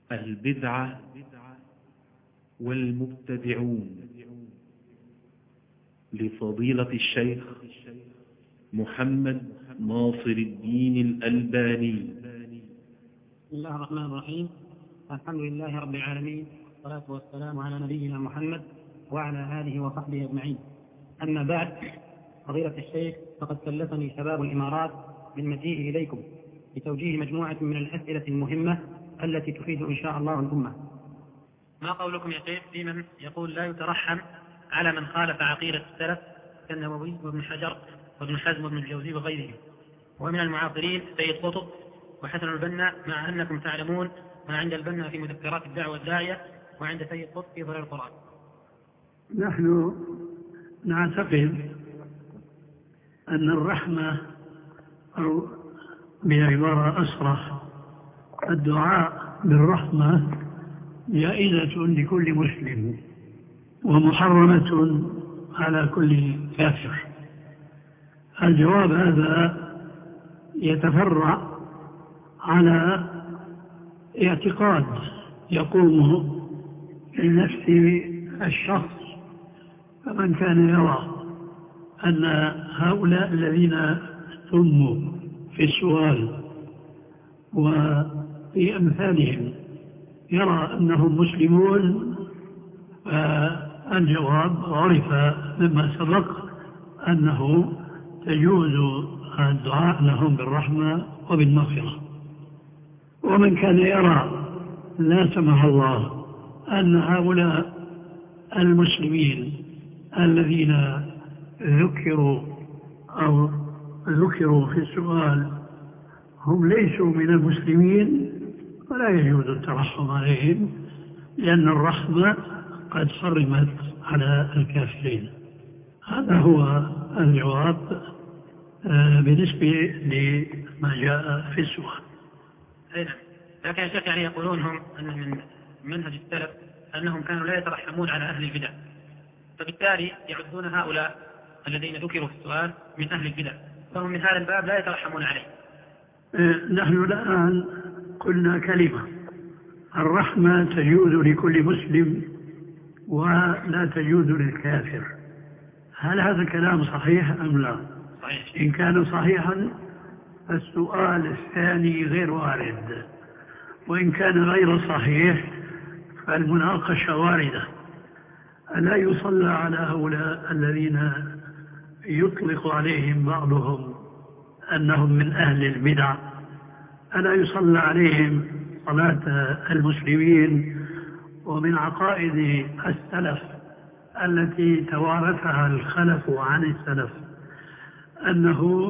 البدعة والمبتدعون، لفضيلة الشيخ محمد ناصر الدين الألباني. بسم الله الرحمن الرحيم. الحمد لله رب العالمين، والصلاة والسلام على نبينا محمد وعلى آله وصحبه أجمعين. أما بعد، فضيلة الشيخ، فقد كلفني شباب الإمارات بالمجيء إليكم لتوجيه مجموعة من الأسئلة المهمة التي تفيد إن شاء الله الأمة. ما قولكم يا شيخ في من يقول لا يترحم على من خالف عقيدة السلف كالنووي وابن حجر وابن حزم وابن الجوزي وغيرهم، ومن المعاصرين سيد قطب وحسن البنا، مع أنكم تعلمون ما عند البنا في مذكرات الدعوة الداعية وعند سيد قطب في ظلال القرآن؟ نحن نعتقد أن الرحمة، أو بعبارة أصرح الدعاء بالرحمة، جائزة لكل مسلم ومحرمة على كل كافر. الجواب هذا يتفرع على اعتقاد يقوم في نفس الشخص، فمن كان يرى أن هؤلاء الذين سموا في السؤال وفي أمثالهم يرى أنهم مسلمون، فالجواب عرف مما سبق أنه تجوز الدعاء لهم بالرحمة وبالمغفرة. ومن كان يرى لا سمح الله أن هؤلاء المسلمين الذين ذكروا في السؤال هم ليسوا من المسلمين، فلا يجوز الترحم عليهم، لأن الرحمة قد حرمت على الكافرين. هذا هو الجواب بالنسبة لما جاء في السؤال. لكن يا شيخ، يعني يقولون هم أن من منهج السلف أنهم كانوا لا يترحمون على أهل البدع، فبالتالي يعدون هؤلاء الذين ذكروا في السؤال من أهل البدع، فهم من هذا الباب لا يترحمون عليه. نحن الآن قلنا كلمة: الرحمة تجوز لكل مسلم ولا تجوز للكافر. هل هذا الكلام صحيح أم لا؟ صحيح. إن كان صحيحا فالسؤال الثاني غير وارد، وإن كان غير صحيح فالمناقشة واردة. ألا يصلى على هؤلاء الذين يطلق عليهم بعضهم أنهم من أهل البدع؟ ألا يصلى عليهم صلاة المسلمين؟ ومن عقائد السلف التي توارثها الخلف عن السلف أنه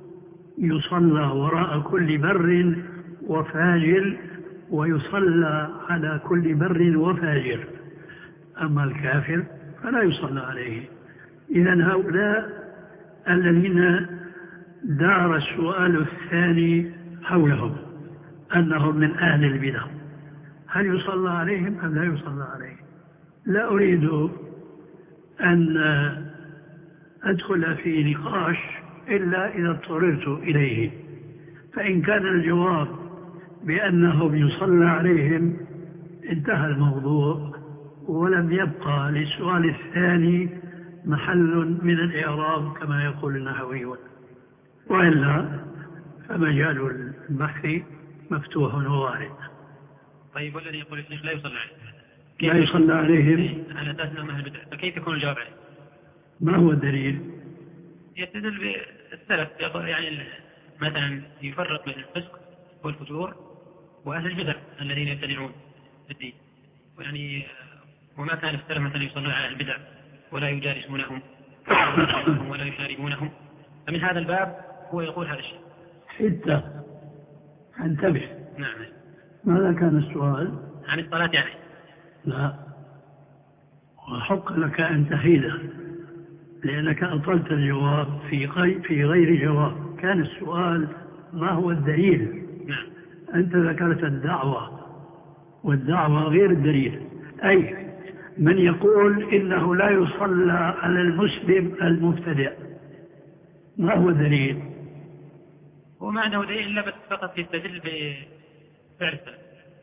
يصلى وراء كل بر وفاجر، ويصلى على كل بر وفاجر، أما الكافر فلا يصلى عليه. إذن هؤلاء الذين دار السؤال الثاني حولهم أنهم من أهل البدع، هل يصلى عليهم أم لا يصلى عليهم؟ لا أريد أن أدخل في نقاش إلا إذا اضطررت إليه. فإن كان الجواب بأنهم يصلى عليهم انتهى الموضوع، ولم يبقى للسؤال الثاني محل من الإعراب كما يقول النحويون، وإلا فمجال البحث مفتوح ووارد. طيب، والذي يقول الشيخ لا يصلى عليه، لا يصلى عليهم على أساس أنهم أهل البدع، فكيف يكون الجواب عليه؟ ما هو الدليل؟ يستدل بالسلف، يعني مثلا يفرق بين الفسق والفجور وأهل البدع الذين يبتدعون في الدين، يعني وما كان السلف مثلا يصلون على البدع ولا يجالسونهم ولا يشاربونهم، فمن هذا الباب هو يقول هذا الشيء. حتى انتبه. نعم. ماذا كان السؤال؟ عن الصلاة يعني. لا، وحق لك أن تحيده، لأنك أطلت الجواب في غير جواب. كان السؤال ما هو الدليل؟ نعم. أنت ذكرت الدعوة، والدعوة غير الدليل. أي من يقول إنه لا يصلى على المسلم المبتدع، ما هو الدليل؟ هو ما عنده دليل إلا بس فقط يستدل بفعل السلف،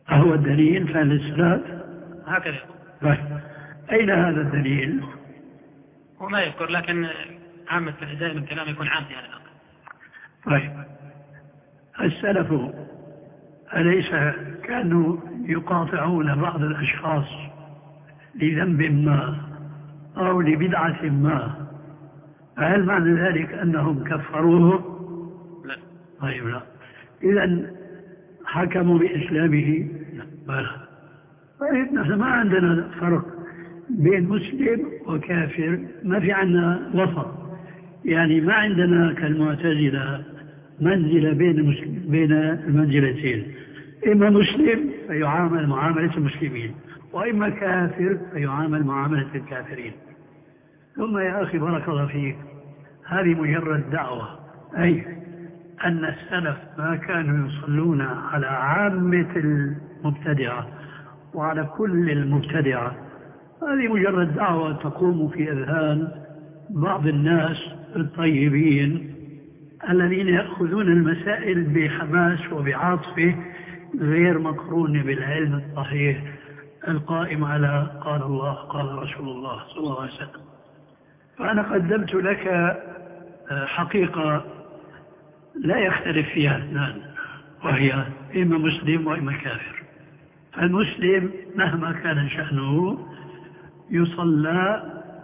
أهو الدليل فعل الصلاة؟ هكذا. طيب أين هذا الدليل؟ هو ما يذكر، لكن عامة دائما الكلام يكون عام في هذا الأمر. طيب السلف أليس كانوا يقاطعون بعض الأشخاص لذنب ما أو لبدعة ما، فهل معنى ذلك أنهم كفروه؟ لا. طيب لا، إذن حكموا بإسلامه؟ لا. طيب نحن ما عندنا فرق بين مسلم وكافر، ما في عندنا وسط، يعني ما عندنا كالمعتزلة منزلة بين المنزلتين، إما مسلم فيعامل معاملة المسلمين، وإما كافر فيعامل معاملة الكافرين. ثم يا أخي بارك الله فيك، هذه مجرد دعوة، أي أن السلف ما كانوا يصلون على عامة المبتدعة وعلى كل المبتدعة. هذه مجرد دعوة تقوم في أذهان بعض الناس الطيبين الذين يأخذون المسائل بحماس وبعاطفة غير مقرون بالعلم الصحيح القائم على قال الله قال رسول الله صلى الله عليه وسلم. فأنا قدمت لك حقيقة لا يختلف فيها اثنان، وهي إما مسلم وإما كافر. المسلم مهما كان شأنه يصلى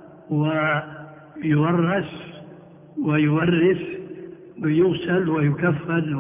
ويورث ويورث ويغسل ويكفن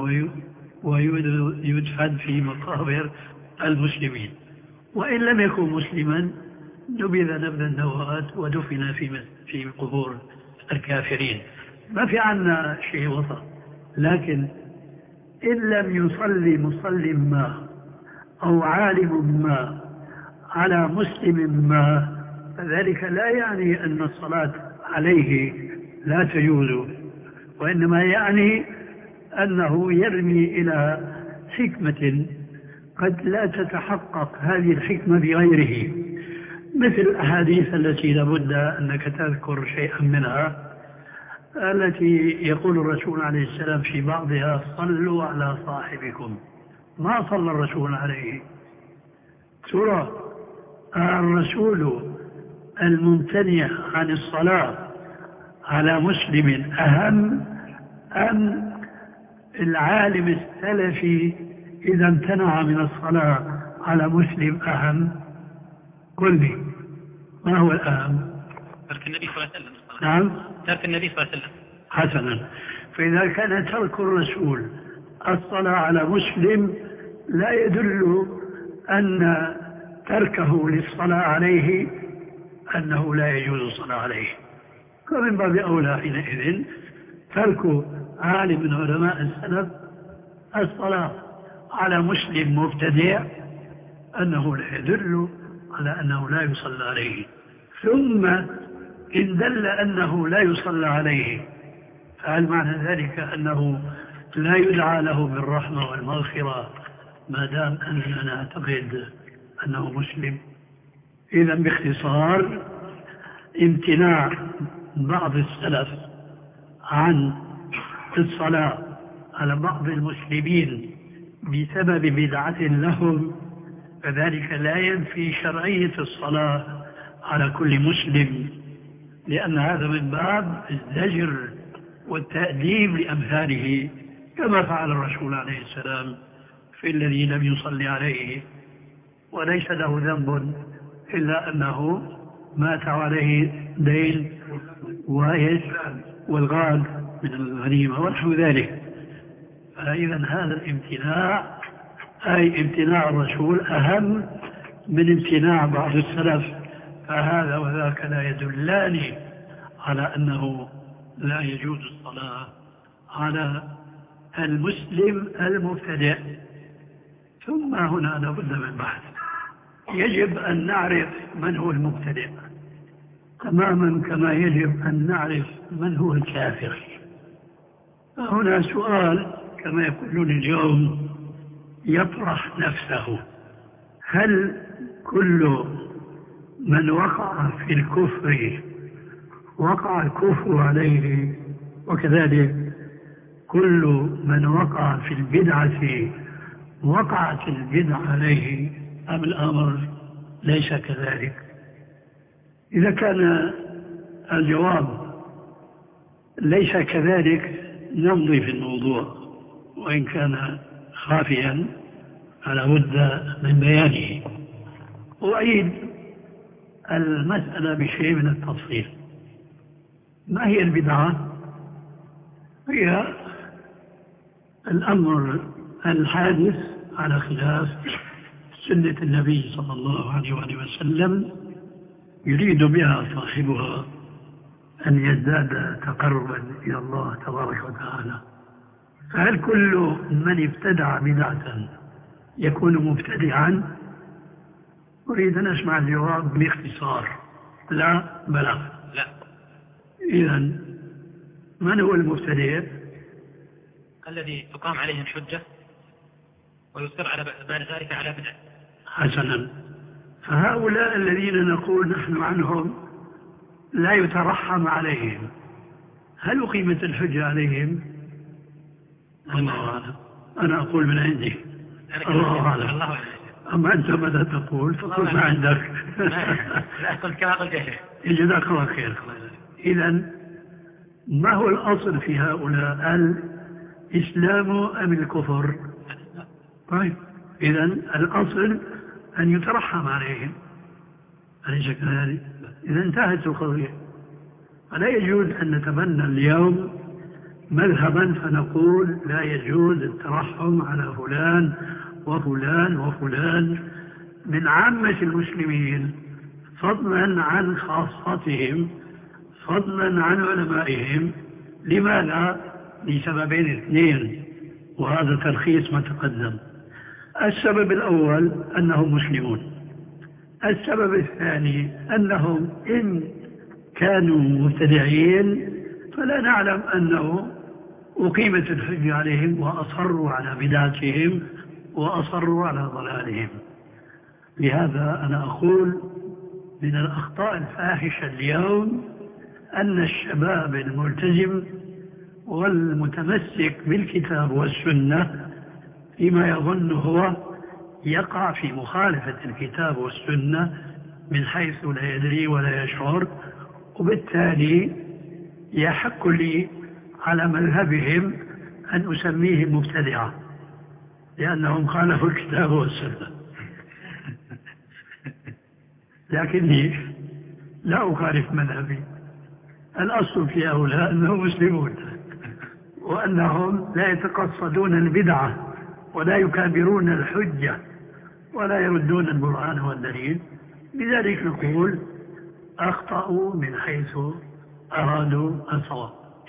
ويدفن في مقابر المسلمين، وإن لم يكن مسلما نبذ نبذ النواة ودفن في قبور الكافرين. ما في عنا شيء وسط. لكن إن لم يصلي مصل ما أو عالم ما على مسلم ما، فذلك لا يعني أن الصلاة عليه لا تجوز، وإنما يعني أنه يرمي إلى حكمة قد لا تتحقق هذه الحكمة بغيره، مثل الأحاديث التي لابد أنك تذكر شيئا منها، التي يقول الرسول عليه السلام في بعضها صلوا على صاحبكم. ما صلى الرسول عليه؟ ترى الرسول الممتنع عن الصلاة على مسلم أهم أم العالم السلفي إذا امتنع من الصلاة على مسلم أهم؟ قل لي ما هو الأهم؟ ترك النبي صلى الله عليه وسلم. نعم، ترك النبي صلى الله عليه وسلم. حسنا، فإذا كان ترك الرسول الصلاة على مسلم لا يدل أن تركه للصلاة عليه أنه لا يجوز الصلاة عليه، فمن باب أولى حينئذ ترك عالم من علماء السلف الصلاة على مسلم مبتدع أنه لا يدل على أنه لا يصلى عليه. ثم إن دل أنه لا يصلى عليه، فهل معنى ذلك أنه لا يدعى له بالرحمة والمغفرة ما دام أننا نعتقد أنه مسلم؟ إذن باختصار، امتناع بعض السلف عن الصلاة على بعض المسلمين بسبب بدعة لهم، فذلك لا ينفي شرعية الصلاة على كل مسلم، لأن هذا من باب الزجر والتأديب لأمثاله، كما فعل الرسول عليه السلام في الذي لم يصلي عليه وليس له ذنب إلا أنه مات عليه دين والغال من الغنيمة ونحو ذلك. فإذا هذا الامتناع أي امتناع الرسول أهم من امتناع بعض السلف، فهذا وذاك لا يدلان على أنه لا يجوز الصلاة على المسلم المبتدع. ثم هنا لابد من بحث، يجب أن نعرف من هو المبتدع تماما كما يجب أن نعرف من هو الكافر. هنا سؤال كما يقولون اليوم يطرح نفسه: هل كل من وقع في الكفر وقع الكفر عليه، وكذلك كل من وقع في البدعة وقعت البدعة عليه أم الأمر ليس كذلك؟ إذا كان الجواب ليس كذلك نمضي في الموضوع، وإن كان خافيا فلا بد من بيانه. أعيد المسألة بشيء من التفصيل. ما هي البدعة؟ هي الأمر الحادث على خلاف سنة النبي صلى الله عليه وسلم يريد بها صاحبها أن يزداد تقربا إلى الله تبارك وتعالى. فهل كل من ابتدع بدعة يكون مبتدعا؟ أريد أن أسمع الجواب باختصار. لا بلى. لا. إذن من هو المبتدع؟ الذي تقام عليه الحجة ويصر على بعد ذلك على بدعة. حسنا. فهؤلاء الذين نقول نحن عنهم لا يترحم عليهم، هل أقيمت الحجة عليهم؟ الله أعلم. أنا أقول من عندي. الله أعلم. أما أنت ماذا تقول؟ فقل ما عندك. لا أقول كما قلت. جزاك الله خير. إذن ما هو الأصل في هؤلاء؟ الإسلام أم الكفر؟ طيب إذن الأصل أن يترحم عليهم، أليس كذلك؟ إذا انتهت القضية. فلا يجوز أن نتبنى اليوم مذهبا فنقول لا يجوز الترحم على فلان وفلان وفلان من عامة المسلمين، فضلا عن خاصتهم، فضلا عن علمائهم. لماذا؟ لسببين اثنين، وهذا تلخيص ما تقدم. السبب الأول أنهم مسلمون. السبب الثاني أنهم إن كانوا مبتدعين فلا نعلم أنه أقيمت الحجة عليهم وأصروا على بدعتهم وأصروا على ضلالهم. لهذا أنا أقول من الأخطاء الفاحشة اليوم أن الشباب الملتزم والمتمسك بالكتاب والسنة فيما يظن هو يقع في مخالفة الكتاب والسنة من حيث لا يدري ولا يشعر، وبالتالي يحق لي على مذهبهم أن أسميهم مبتدعة لأنهم خالفوا الكتاب والسنة. لكني لا أخالف مذهبي. الأصل في هؤلاء أنهم مسلمون وأنهم لا يتقصدون البدعة ولا يكابرون الحجة ولا يردون البرهان والدليل. لذلك نقول أخطأوا من حيث أرادوا الصواب.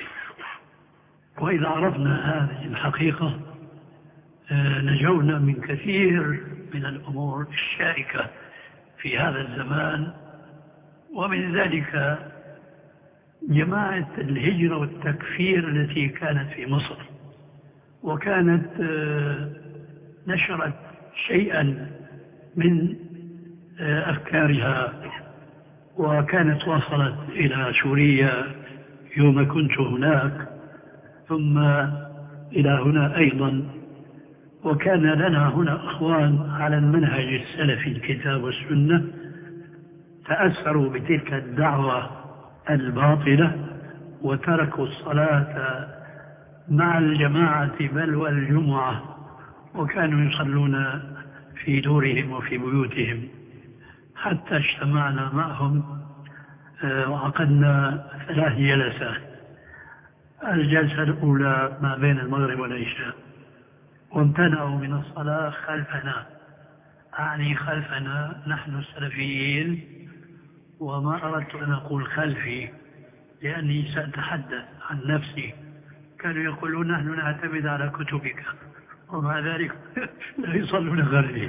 وإذا عرفنا هذه الحقيقة نجونا من كثير من الأمور الشائكة في هذا الزمان، ومن ذلك جماعة الهجرة والتكفير التي كانت في مصر، وكانت نشرت شيئا من أفكارها، وكانت وصلت إلى سوريا يوم كنت هناك، ثم إلى هنا أيضا. وكان لنا هنا أخوان على المنهج السلفي الكتاب والسنة تأثروا بتلك الدعوة الباطلة وتركوا الصلاة مع الجماعة بل والجمعة، وكانوا يصلون في دورهم وفي بيوتهم، حتى اجتمعنا معهم وعقدنا 3 جلسات. الجلسة الأولى ما بين المغرب والعشاء، وامتنعوا من الصلاة خلفنا، أعني خلفنا نحن السلفيين، وما أردت أن أقول خلفي لأني سأتحدث عن نفسي. كانوا يقولون نحن نعتمد على كتبك، ومع ذلك لا يصلون خلفي.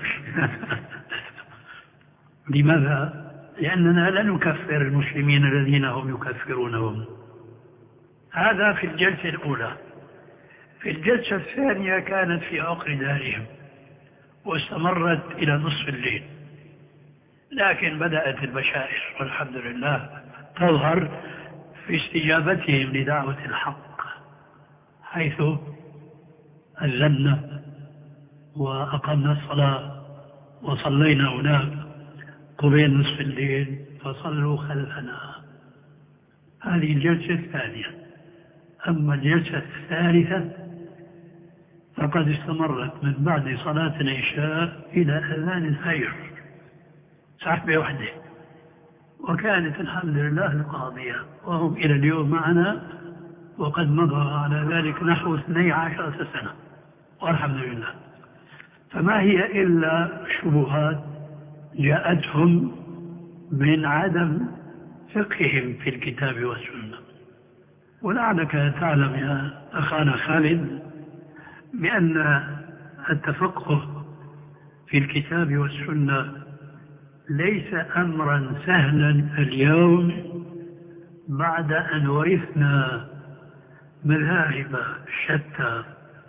لماذا؟ لأننا لا نكفر المسلمين الذين هم يكفرونهم. هذا في الجلسة الأولى. في الجلسة الثانية كانت في عقر دارهم واستمرت إلى نصف الليل، لكن بدأت البشائر والحمد لله تظهر في استجابتهم لدعوة الحق، حيث أذنا وأقمنا الصلاة وصلينا هناك قبيل نصف الليل فصلوا خلفنا. هذه الجلسة الثانية. أما الجلسة الثالثة فقد استمرت من بعد صلاة العشاء إلى أذان الفجر سحبة واحدة، وكانت الحمد لله القاضية، وهم إلى اليوم معنا، وقد مضى على ذلك نحو 12 سنة والحمد لله. فما هي إلا شبهات جاءتهم من عدم فقههم في الكتاب والسنة. ولعلك تعلم يا أخانا خالد بأن التفقه في الكتاب والسنة ليس أمرا سهلا اليوم بعد أن ورثنا مذاهب شتى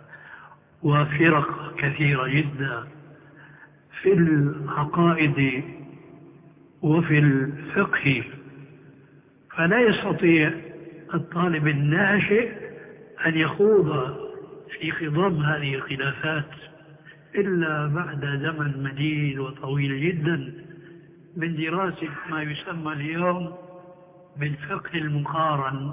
وفرق كثيرة جدا في العقائد وفي الفقه، فلا يستطيع الطالب الناشئ أن يخوض في خضم هذه الخلافات إلا بعد زمن مديد وطويل جدا من دراسة ما يسمى اليوم بالفقه المقارن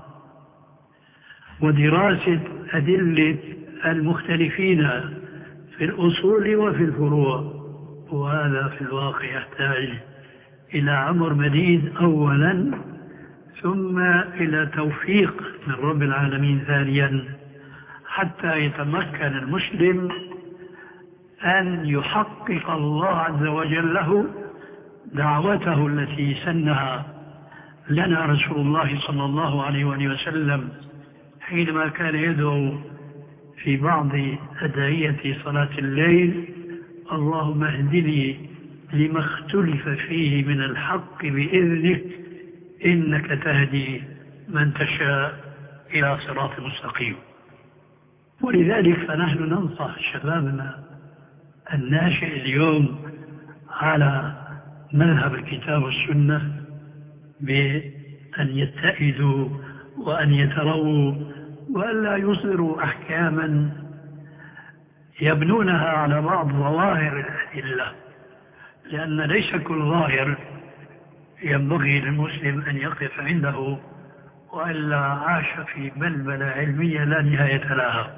ودراسة أدلة المختلفين في الأصول وفي الفروع. وهذا في الواقع يحتاج إلى عمر مديد أولا، ثم إلى توفيق من رب العالمين ثانيا، حتى يتمكن المسلم أن يحقق الله عز وجل له دعوته التي سنها لنا رسول الله صلى الله عليه وآله وسلم حينما كان يدعو في بعض أدعية صلاة الليل: اللهم اهدني لما اختلف فيه من الحق بإذنك إنك تهدي من تشاء إلى صراط مستقيم. ولذلك فنحن ننصح شبابنا الناشئ اليوم على مذهب الكتاب والسنة بأن يتئذوا وأن يترووا وأن لا يصدروا أحكاما يبنونها على بعض ظواهر الأدلة، لأن ليس كل ظاهر ينبغي للمسلم أن يقف عنده، وإلا عاش في بلبلة علمية لا نهاية لها.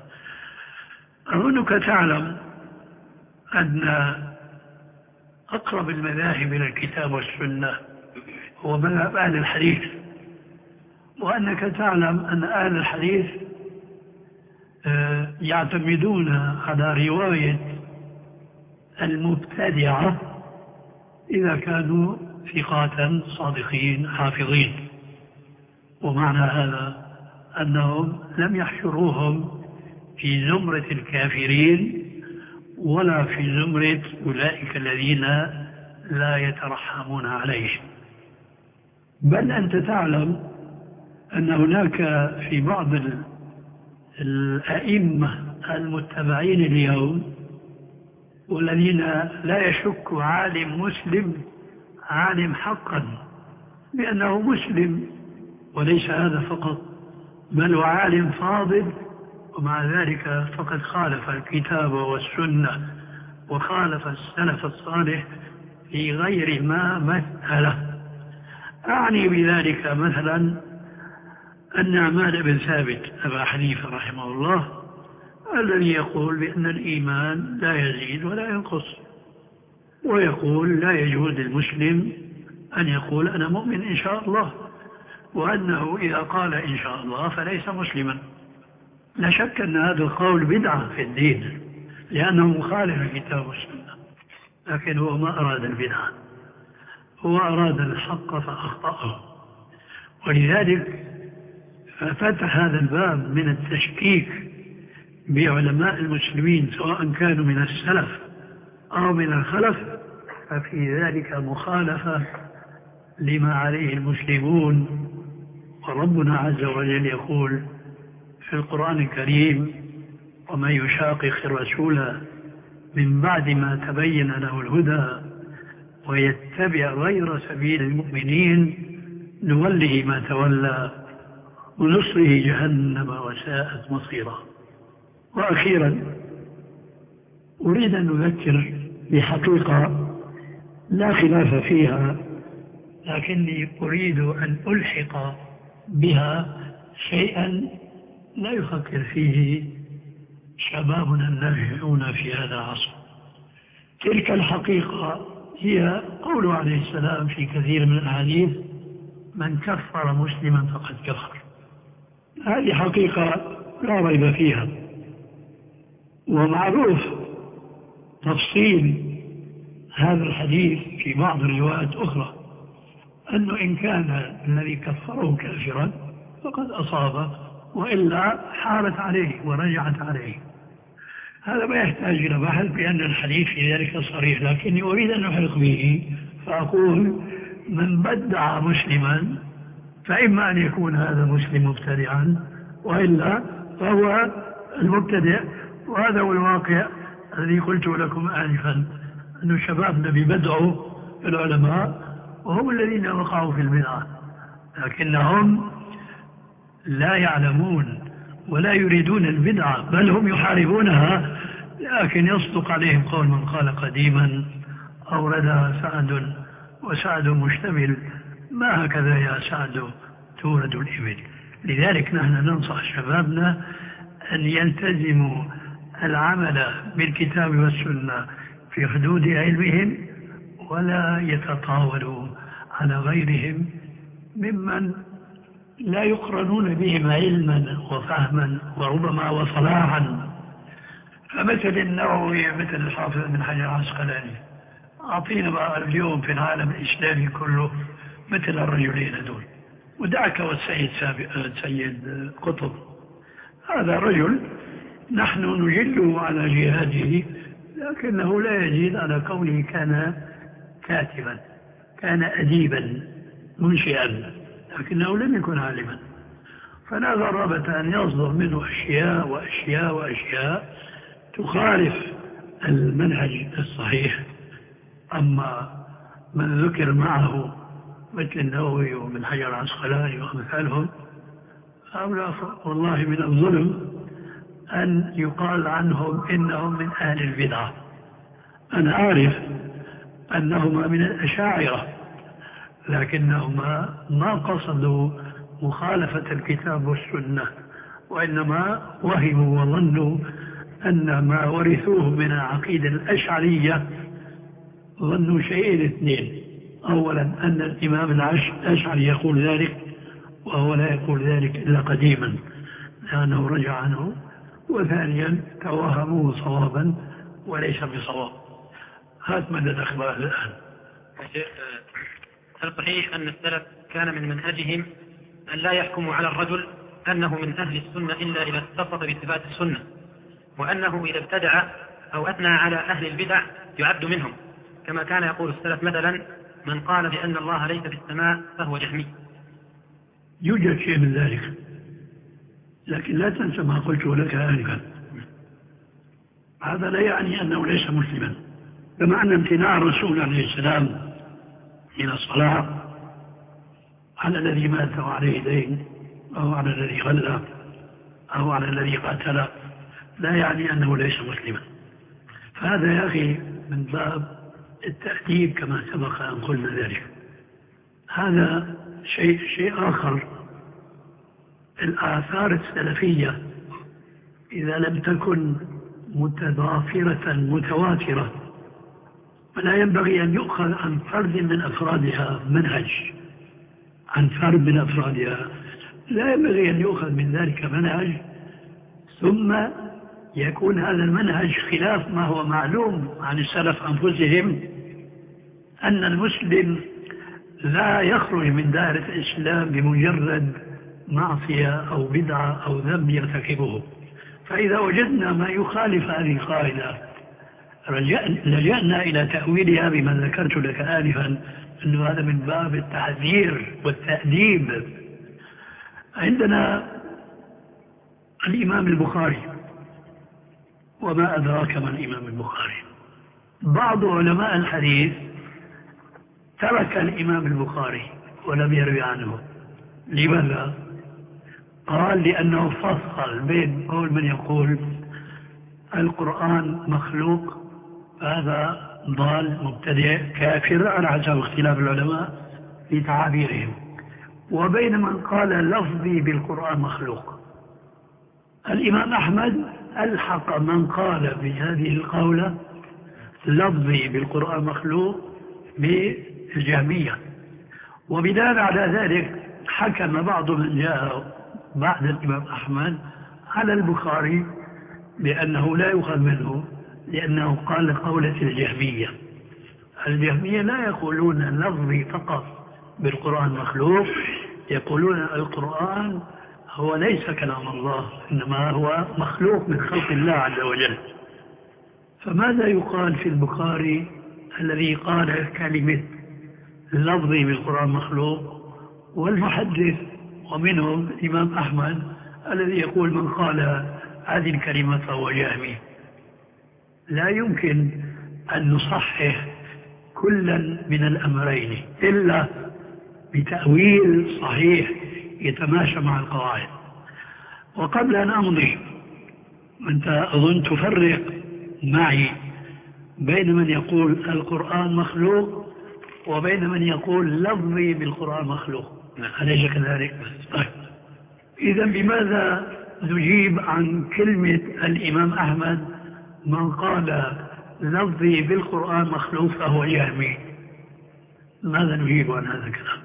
أظنك تعلم أن أقرب المذاهب إلى الكتاب والسنة هو مذهب أهل الحديث، وأنك تعلم أن أهل الحديث يعتمدون على رواية المبتدعة إذا كانوا ثقات صادقين حافظين. ومعنى هذا أنهم لم يحشروهم في زمرة الكافرين ولا في زمرة أولئك الذين لا يترحمون عليهم، بل أنت تعلم أن هناك في بعض الأئمة المتبعين اليوم والذين لا يشك عالم مسلم عالم حقا بأنه مسلم، وليس هذا فقط بل وعالم فاضل، ومع ذلك فقد خالف الكتاب والسنة وخالف السلف الصالح في غير ما مثله. أعني بذلك مثلا النعمان بن ثابت أبا حنيفة رحمه الله الذي يقول بأن الإيمان لا يزيد ولا ينقص، ويقول لا يجوز للمسلم أن يقول أنا مؤمن إن شاء الله، وأنه إذا قال إن شاء الله فليس مسلما. لا شك أن هذا القول بدعة في الدين لأنه مخالف الكتاب والسنة، لكن هو ما أراد البدعة، هو أراد الحق فأخطأه. ولذلك ففتح هذا الباب من التشكيك بعلماء المسلمين سواء كانوا من السلف أو من الخلف، ففي ذلك مخالفة لما عليه المسلمون. وربنا عز وجل يقول في القرآن الكريم: ومن يشاقق الرسول من بعد ما تبين له الهدى ويتبع غير سبيل المؤمنين نوله ما تولى ونصره جهنم وساءت مصيرا. وأخيرا أريد أن أذكر بحقيقة لا خلاف فيها، لكني أريد أن ألحق بها شيئا لا يفكر فيه شبابنا الناشئون في هذا العصر. تلك الحقيقة هي قول عليه السلام في كثير من الحديث: من كفر مسلما فقد كفر. هذه حقيقة لا ريب فيها، ومعروف تفصيل هذا الحديث في بعض الروايات أخرى، أنه إن كان الذي كفره كافرا فقد أصابه، وإلا حارت عليه ورجعت عليه. هذا ما يحتاج إلى بحث بأن الحديث في ذلك صريح، لكني أريد أن أحرق به فأقول: من بدع مسلما فإما أن يكون هذا مسلم مبتدعا، وإلا فهو المبتدع. وهذا هو الواقع الذي قلت لكم آنفا، أن شبابنا ببدعوا العلماء وهم الذين وقعوا في البدعة، لكنهم لا يعلمون ولا يريدون البدعة، بل هم يحاربونها. لكن يصدق عليهم قول من قال قديما: أوردها سعد وسعد مشتمل، ما هكذا يا سعد تورد الإبل. لذلك نحن ننصح شبابنا أن يلتزموا العمل بالكتاب والسنة في حدود علمهم، ولا يتطاولوا على غيرهم ممن لا يقرنون بهم علما وفهما وربما وصلاحا. فمثل النووي مثل الحافظ بن حجر العسقلاني، أعطينا بقى اليوم في العالم الإسلامي كله مثل الرجلين دول، ودعك والسيد قطب. هذا رجل نحن نجله على جهاده، لكنه لا يزيد على كونه كان كاتبا، كان أديبا منشئا، لكنه لم يكن عالما. فلا غرابة أن يصدر منه أشياء وأشياء وأشياء تخالف المنهج الصحيح. أما من ذكر معه مثل النووي ومن حجر العسقلاني وأمثالهم، هؤلاء والله من الظلم أن يقال عنهم إنهم من أهل البدعة. أنا عارف أنهما من الأشاعرة، لكنهما ما قصدوا مخالفة الكتاب والسنة، وإنما وهموا وظنوا أن ما ورثوه من العقيدة الأشعرية، ظنوا شيئين اثنين: أولا أن الإمام الأشعري يقول ذلك، وهو لا يقول ذلك إلا قديما لأنه رجع عنه، وثانيا توهموه صوابا وليس بصواب. هات مدى الأخبار الآن. هل صحيح أن السلف كان من منهجهم أن لا يحكموا على الرجل أنه من أهل السنة إلا إذا اتصف بصفات السنة، وأنه إذا ابتدع أو أثنى على أهل البدع يعد منهم، كما كان يقول السلف مثلا: من قال بأن الله ليس في السماء فهو جهمي؟ يوجد شيء من ذلك، لكن لا تنسى ما قلت لك آنفا، هذا لا يعني أنه ليس مسلما. بمعنى امتناع الرسول عليه السلام من الصلاة على الذي مات وعليه دين، أو على الذي غلى، أو على الذي قاتل، لا يعني أنه ليس مسلما. فهذا يا أخي من باب التأديب كما سبق أن قلنا ذلك. هذا شيء آخر. الآثار السلفية إذا لم تكن متضافرة متواترة، فلا ينبغي أن يؤخذ عن فرد من أفرادها منهج، عن فرد من أفرادها لا ينبغي أن يؤخذ من ذلك منهج ثم يكون هذا المنهج خلاف ما هو معلوم عن السلف أنفسهم، أن المسلم لا يخرج من دائرة الإسلام بمجرد معصية أو بدعة أو ذنب يرتكبه. فإذا وجدنا ما يخالف هذه القاعدة لجأنا إلى تأويلها بما ذكرت لك آنفا، أنه هذا من باب التحذير والتأديب. عندنا الإمام البخاري، وما أدراك ما الإمام البخاري. بعض علماء الحديث ترك الإمام البخاري ولم يروي عنه. لماذا؟ قال: لأنه فصل بين قول من يقول القرآن مخلوق هذا ضال مبتدئ كافر على حسب اختلاف العلماء في تعابيرهم. وبين من قال لفظي بالقرآن مخلوق. الإمام أحمد ألحق من قال بهذه القولة لفظي بالقرآن مخلوق بالجهمية، وبناء على ذلك حكم بعض من جاء بعد الإمام أحمد على البخاري بأنه لا يؤخذ منه، لأنه قال قولة الجهمية. الجهمية لا يقولون لفظي فقط بالقرآن مخلوق، يقولون القرآن هو ليس كلام الله، إنما هو مخلوق من خلق الله عز وجل. فماذا يقال في البخاري الذي قال كلمة لفظي بالقرآن مخلوق، والمحدث ومنهم الإمام أحمد الذي يقول من قال هذه الكلمة فهو جهمي؟ لا يمكن أن نصحح كلا من الأمرين إلا بتأويل صحيح يتماشى مع القواعد. وقبل أن أمضي، أنت أظن تفرق معي بين من يقول القرآن مخلوق وبين من يقول لفظي بالقرآن مخلوق، أليس كذلك؟ طيب، إذن بماذا نجيب عن كلمة الإمام أحمد من قال لفظي بالقرآن مخلوق فهو جهمي؟ ماذا نجيب عن هذا الكلام؟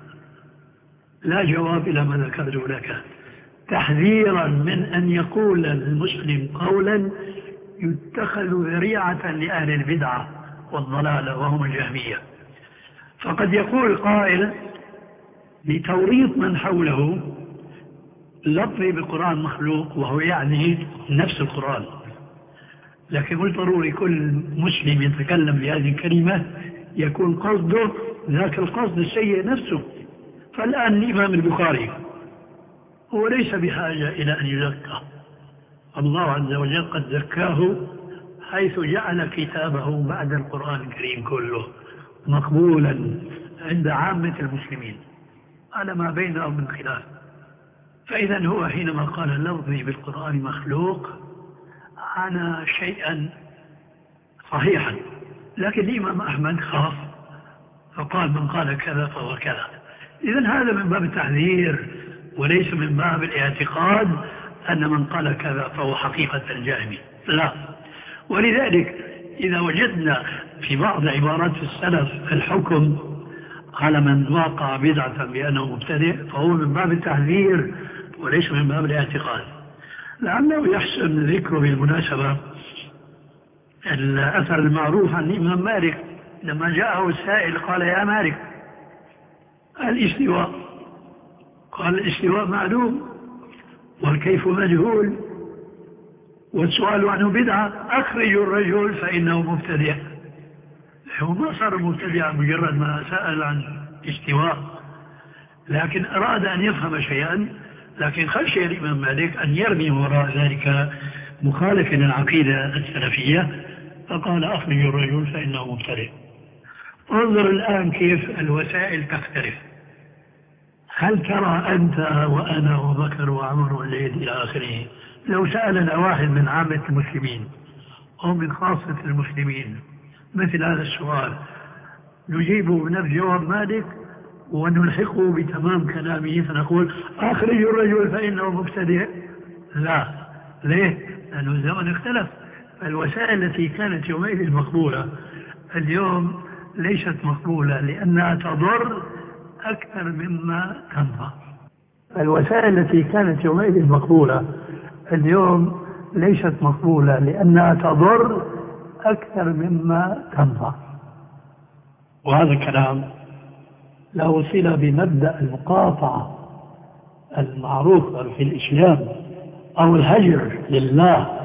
لا جواب إلى ما ذكرته لك، تحذيرا من أن يقول المسلم قولا يتخذ ذريعة لأهل البدعة والضلالة وهم الجهمية. فقد يقول قائل لتوريط من حوله لفظي بالقرآن مخلوق وهو يعني نفس القرآن، لكن مش ضروري كل مسلم يتكلم بهذه الكلمة يكون قصده ذاك القصد السيء نفسه. فالآن الإمام البخاري هو ليس بحاجة إلى أن يزكى، الله عز وجل قد زكاه حيث جعل كتابه بعد القرآن الكريم كله مقبولا عند عامة المسلمين على ما بينهم من خلاف. فإذا هو حينما قال لفظي بالقرآن مخلوق عانى شيئا صحيحا، لكن الإمام أحمد خاف فقال من قال كذا فهو كذا. إذن هذا من باب التحذير وليس من باب الاعتقاد أن من قال كذا فهو حقيقة الجهمي، لا. ولذلك إذا وجدنا في بعض عبارات السلف الحكم على من وقع بدعة بأنه مبتدئ فهو من باب التحذير وليس من باب الاعتقاد. لعله يحسن ذكره بالمناسبة الأثر المعروف عن الإمام مالك لما جاءه السائل قال يا مالك الاستواء، قال الاستواء معلوم والكيف مجهول والسؤال عنه بدعة، أخرج الرجل فإنه مبتدئ. هو ما صار مبتدئا مجرد ما سأل عن استواء، لكن أراد أن يفهم شيئا، لكن خشي الإمام مالك أن يرمي وراء ذلك مخالفا للعقيدة السلفية فقال أخرج الرجل فإنه مبتدئ. انظر الآن كيف الوسائل تختلف. هل ترى أنت وأنا وبكر وعمر والليل إلى آخره لو سألنا واحد من عامة المسلمين أو من خاصة المسلمين مثل هذا السؤال نجيبه بنفس جواب مالك ونلحقه بتمام كلامه فنقول أخرج الرجل فإنه مبتدئ؟ لا. ليه؟ لأنه الزمن اختلف. الوسائل التي كانت يومئذ مقبولة اليوم ليست مقبولة لأنها تضر أكثر مما تنفع. الوسائل التي كانت يومئذ مقبولة اليوم ليست مقبولة لأنها تضر أكثر مما تنفع. وهذا الكلام له صلة بمبدأ المقاطعة المعروف في الإسلام أو الهجر لله.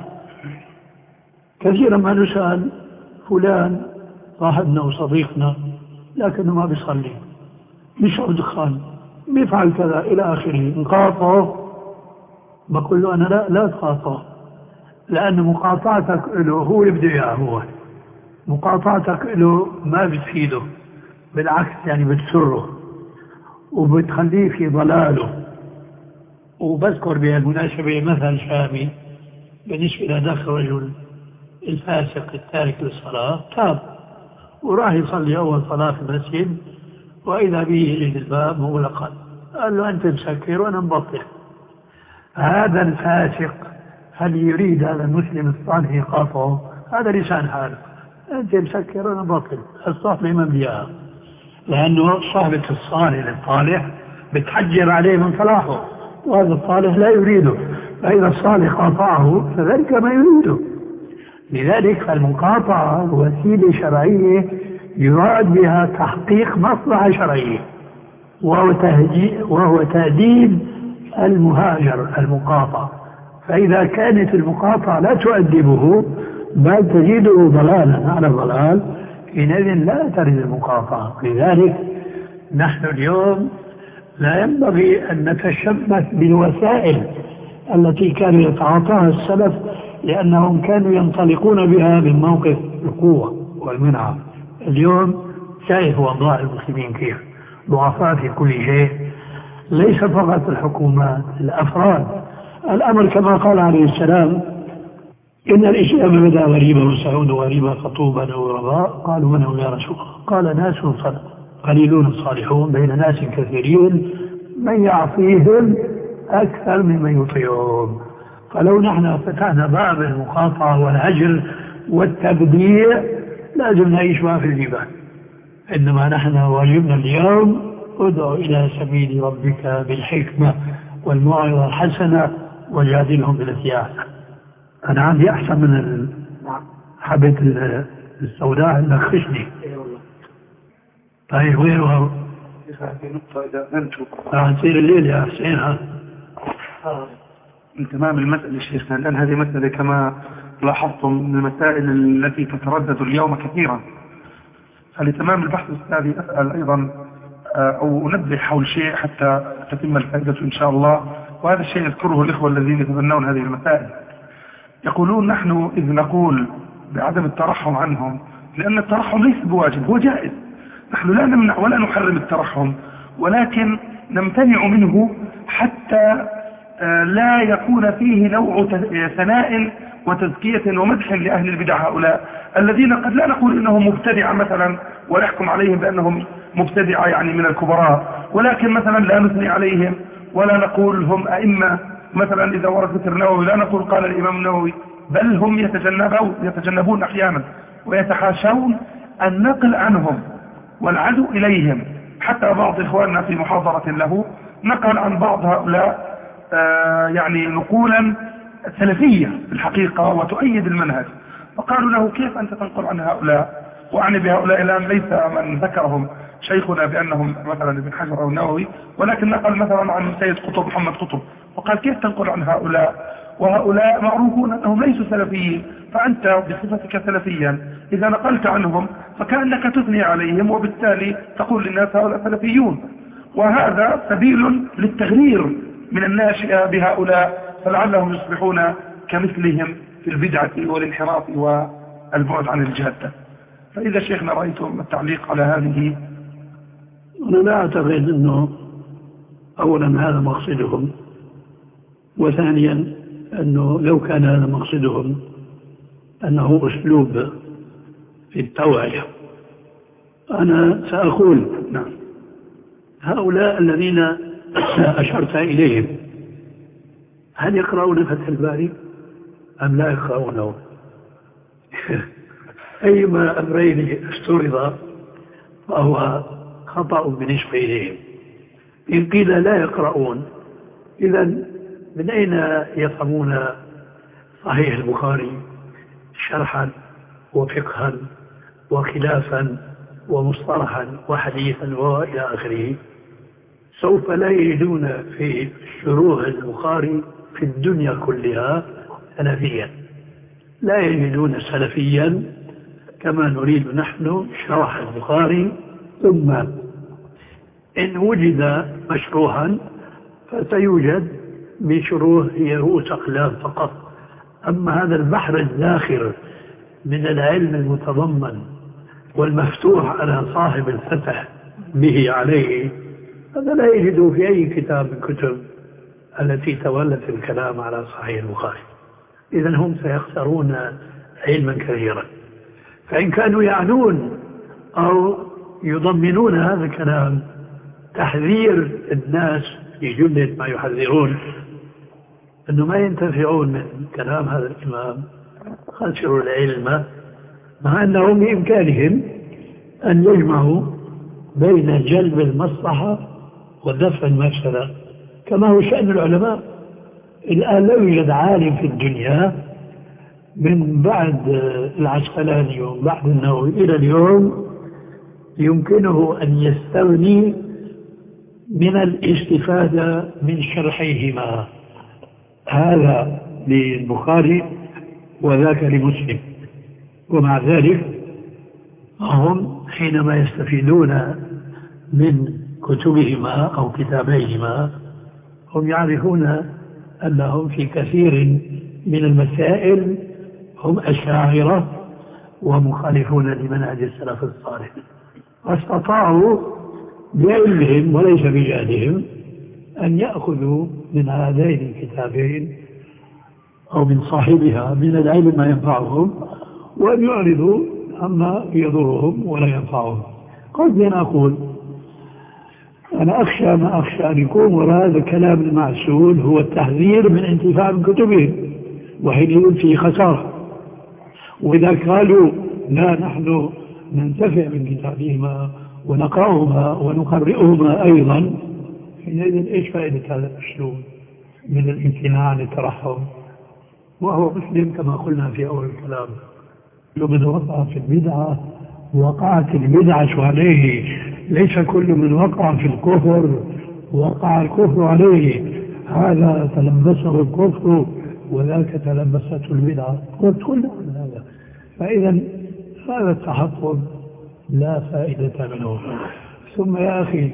كثيرا ما نسأل فلان صاحبنا وصديقنا لكنه ما بيصلي، بيشرب دخان، بيفعل كذا إلى آخره، نقاطعه. بقول له أنا لا تقاطعه، لأن مقاطعتك له هو اللي بده إياه، هو مقاطعتك له ما بتفيده، بالعكس يعني بتسره وبتخليه في ضلاله. وبذكر بهالمناسبة مثل شامي بالنسبة إلى ذاك الرجل الفاسق التارك للصلاة تاب وراح يصلي أول صلاة في المسجد وإذا به يجد الباب مغلقا، قال له أنت مسكر وأنا مبطل. هذا الفاسق هل يريد هذا المسلم الصالح يقاطعه؟ هذا لسان حاله، أنت مسكر وأنا مبطل، الصالح ما بيها، لأنه صاحبة الصالح للصالح بتحجر عليه من صلاحه، وهذا الصالح لا يريده، فإذا الصالح قاطعه فذلك ما يريده. لذلك المقاطعة وسيلة شرعية يراد بها تحقيق مصلحة شرعية، وهو تأديب المهاجر المقاطع. فإذا كانت المقاطعة لا تؤدبه بل تزيده ضلالا على ضلال، حينئذ لا ترد المقاطعة. لذلك نحن اليوم لا ينبغي أن نتشبث بالوسائل التي كانوا يتعاطاها السلف، لأنهم كانوا ينطلقون بها من موقف القوة والمنعة. اليوم شايف وضع المسلمين كيف ضعفاء في كل شيء، ليس فقط الحكومات، الأفراد. الأمر كما قال عليه السلام: إن الإسلام بدأ غريبا وسيعود غريبا فطوبى لغرباء. قالوا من هم يا رسول الله؟ قال ناس قليلون الصالحون بين ناس كثيرين من يعصيهم أكثر ممن يطيعهم. فلو نحن فتحنا باب المقاطعة والهجر والتبديع لازم نعيش ما في الجبال، إنما نحن واجبنا اليوم ادعو إلى سبيل ربك بالحكمة والموعظة الحسنة وجادلهم بالتي أحسن. أنا عندي أحسن من حبة السوداء اللي خشني. طيب غيره في نقطة إذا أنتم هتصير الليل يا حسين. من تمام المسألة شيخنا، لأن هذه مسألة كما لاحظتم من المسائل التي تتردد اليوم كثيرا. فلتمام البحث الأستاذي أسأل أيضا أو أنبه حول شيء حتى تتم الفائدة إن شاء الله، وهذا الشيء يذكره الإخوة الذين يتبنون هذه المسائل. يقولون نحن إذ نقول بعدم الترحم عنهم، لأن الترحم ليس بواجب، هو جائز، نحن لا نمنع ولا نحرم الترحم، ولكن نمتنع منه حتى لا يكون فيه نوع ثناء وتزكية ومدح لأهل البدع هؤلاء الذين قد لا نقول إنهم مبتدعة مثلا ونحكم عليهم بأنهم مبتدعة يعني من الكبراء، ولكن مثلا لا نثني عليهم ولا نقول هم أئمة. مثلا إذا ورد ذكر النووي لا نقول قال الإمام النووي، بل هم يتجنبون أحيانا ويتحاشون النقل عنهم والعدو إليهم. حتى بعض إخواننا في محاضرة له نقل عن بعض هؤلاء يعني نقولا سلفية في الحقيقة وتؤيد المنهج، فقالوا له كيف أنت تنقل عن هؤلاء؟ وأعني بهؤلاء الآن ليس من ذكرهم شيخنا بأنهم مثلا ابن حجر أو النووي، ولكن نقل مثلا عن سيد قطب محمد قطب، وقال كيف تنقل عن هؤلاء وهؤلاء معروفون أنهم ليسوا سلفيين، فأنت بصفتك سلفيا إذا نقلت عنهم فكأنك تثني عليهم وبالتالي تقول للناس هؤلاء سلفيون. وهذا سبيل للتغرير من الناشئة بهؤلاء فلعلهم يصبحون كمثلهم في البدعة والانحراف والبعد عن الجادة. فإذا شيخنا رأيتم التعليق على هذه. أنا لا أعتقد أنه أولا هذا مقصدهم، وثانيا أنه لو كان هذا مقصدهم أنه أسلوب في التوعية. أنا سأقول نعم هؤلاء الذين أشرت إليهم هل يقرؤون فتح الباري أم لا يقرؤونه؟ أيما أمرين استرضى فهو خطأ بالنسبة إليهم. إن قيل لا يقرؤون إذا من أين يفهمون صحيح البخاري شرحا وفقها وخلافا ومصطلحا وحديثا وإلى آخره؟ سوف لا يجدون في شروح البخاري في الدنيا كلها سلفيا، لا يجدون سلفيا كما نريد نحن شرح البخاري. ثم إن وجد مشروحا فسيوجد من شروح هي رؤوس أقلام فقط. أما هذا البحر الزاخر من العلم المتضمن والمفتوح على صاحب الفتح به عليه هذا لا يجده في أي كتاب من كتب التي تولت الكلام على صحيح البخاري. إذن هم سيخسرون علما كثيرا. فإن كانوا يعنون أو يضمنون هذا الكلام تحذير الناس في جملة ما يحذرون أنه ما ينتفعون من كلام هذا الإمام، خسروا العلم، مع أنهم بإمكانهم أن يجمعوا بين جلب المصلحة ودفع المفسدة، كما هو شأن العلماء. الآن لا يوجد عالم في الدنيا من بعد العسقلاني ومن بعد النووي إلى اليوم يمكنه أن يستغني من الاستفادة من شرحيهما، هذا للبخاري وذاك لمسلم. ومع ذلك هم حينما يستفيدون من كتبهما أو كتابيهما هم يعرفون أنهم في كثير من المسائل هم أشاعرة ومخالفون لمنهج السلف الصالح، واستطاعوا بعلمهم وليس بجهلهم أن يأخذوا من هذين الكتابين أو من صاحبها من العلم ما ينفعهم، وأن يعرضوا عما يضرهم ولا ينفعهم. قد أقول أنا أخشى ما أخشى أن يكون وراء هذا الكلام المعسول هو التحذير من انتفاع من كتبهم، وحينئذ فيه خسارة. وإذا قالوا لا نحن ننتفع من كتابهما ونقرأهما ونقرئهما أيضا، حينئذ إيش فائدة هذا الأسلوب من الامتناع عن الترحم؟ وهو مسلم كما قلنا في أول الكلام، من وقع في البدعة وقعت البدعة عليه، ليس كل من وقع في الكفر وقع الكفر عليه، هذا تلبسه الكفر وذاك تلبسته البدعة، قلت كل هذا. فإذا هذا التحفظ لا فائدة منه. ثم يا أخي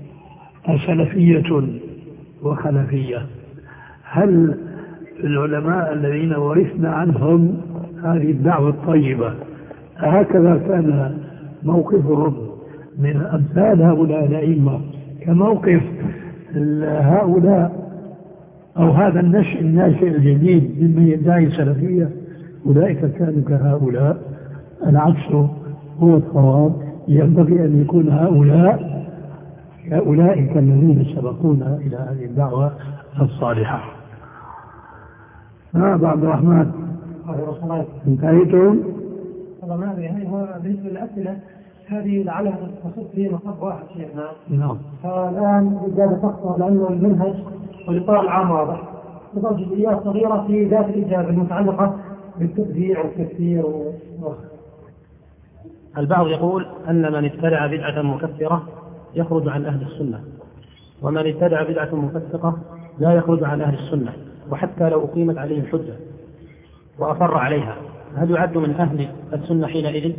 أسلفية وخلفية، هل العلماء الذين ورثنا عنهم هذه الدعوة الطيبة هكذا كان موقفهم من أمثال هؤلاء الأئمة كموقف هؤلاء أو هذا الناشئ الجديد ممن يدعي السلفية؟ أولئك كانوا كهؤلاء، العكس هو الصواب. ينبغي أن يكون هؤلاء كالذين سبقونا إلى هذه الدعوة الصالحة. عبد الرحمن انتهيتم؟ والله ما أدري، يعني هو بالنسبة للأسئلة هذه لعلها تصب في مصب واحد شيخنا. نعم. فالآن إجابة تقصى لأنه المنهج والإطار العام واضح، تضع جزئيات صغيرة في ذات الإجابة المتعلقة بالتكفير والتكفير البعض يقول أن من ابتدع بدعة مكفرة يخرج عن أهل السنة، ومن ابتدع بدعة مفسقة لا يخرج عن أهل السنة، وحتى لو أقيمت عليه الحجة وأصر عليها هل يعد من أهل السنة حينئذ؟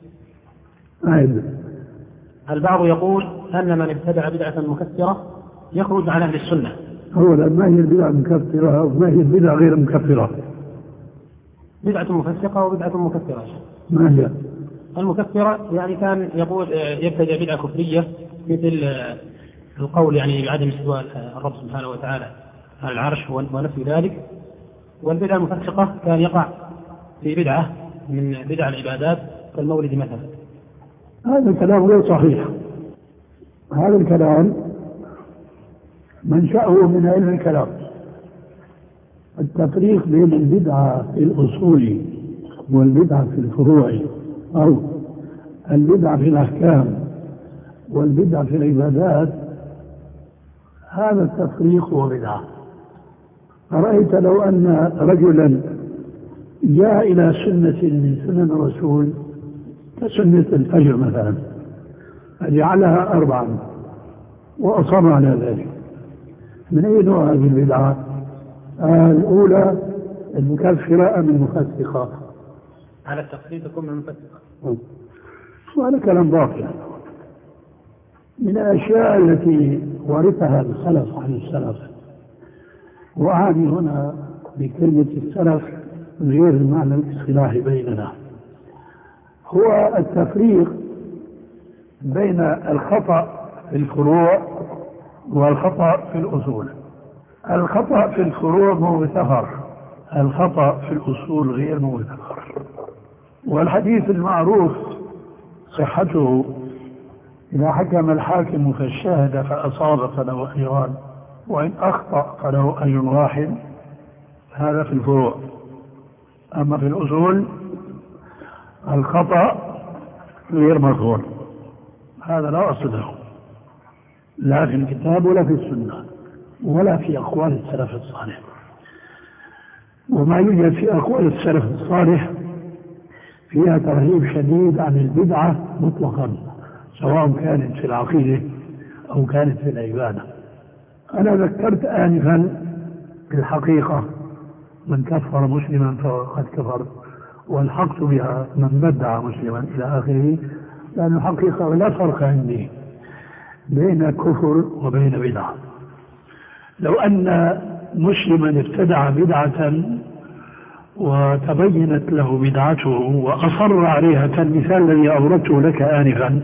البعض يقول أن من ابتدع بدعة مكفرة يخرج عن أهل السنة. أولا ما هي البدعة المكفرة وما هي البدعة غير مكفرة؟ بدعة مفسقة وبدعة مكفرة. ما هي؟ المكفرة يعني كان يقول يبتدع بدعة كفرية مثل القول يعني بعدم استواء الرب سبحانه وتعالى على العرش ونفي ذلك. والبدعة المفسقة كان يقع في بدعة من بدع العبادات كالمولد مثلا. هذا الكلام غير صحيح. هذا الكلام منشأه من علم الكلام، التفريق بين البدعة في الأصول والبدعة في الفروع، أو البدعة في الأحكام والبدعة في العبادات، هذا التفريق هو بدعة. أرأيت لو أن رجلا جاء إلى سنة من سنن الرسول كسنة الفجر مثلا فجعلها 4 وأصر على ذلك، من أي نوع هذه البدعة؟ الأولى المكفرة أم المفسقة؟ على التقليد تكون من المفسقة. وهذا كلام باطل. من الأشياء التي ورثها الخلف عن السلف، وأعني هنا بكلمة السلف غير المعنى الاصطلاحي بيننا، هو التفريق بين الخطأ في الفروع والخطأ في الأصول. الخطأ في الفروع مغتفر، الخطأ في الأصول غير مغتفر. والحديث المعروف صحته: إذا حكم الحاكم فاجتهد فأصاب فله أجران، وإن أخطأ فله أجر واحد. هذا في الفروع. أما في الأصول الخطأ غير مغفور، هذا لا أصل له، لا في الكتاب ولا في السنة ولا في أقوال السلف الصالح. وما يوجد في أقوال السلف الصالح فيها ترهيب شديد عن البدعة مطلقا، سواء كانت في العقيدة أو كانت في العبادة. أنا ذكرت آنفا بالحقيقة من كفر مسلما فقد كفر، والحقت بها من بدع مسلما إلى آخره، لأن الحقيقة لا فرق عندي بين كفر وبين بدعة. لو أن مسلما ابتدع بدعة وتبينت له بدعته وأصر عليها كالمثال الذي أوردته لك آنفا،